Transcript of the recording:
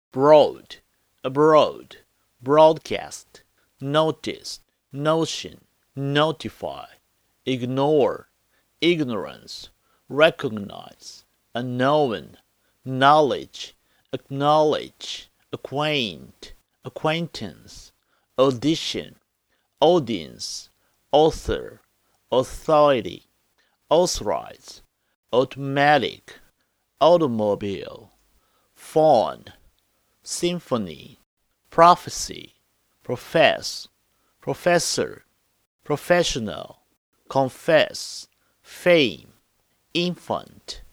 broad, abroad, broadcast, notice, notion, notify, ignore, ignorance, recognize, unknown, knowledge, acknowledge, acquaint, acquaintance, audition, audience, author, authority, authorize, automatic, automobile, fawn, symphony, prophecy, profess, professor, professional, confess, fame, infant,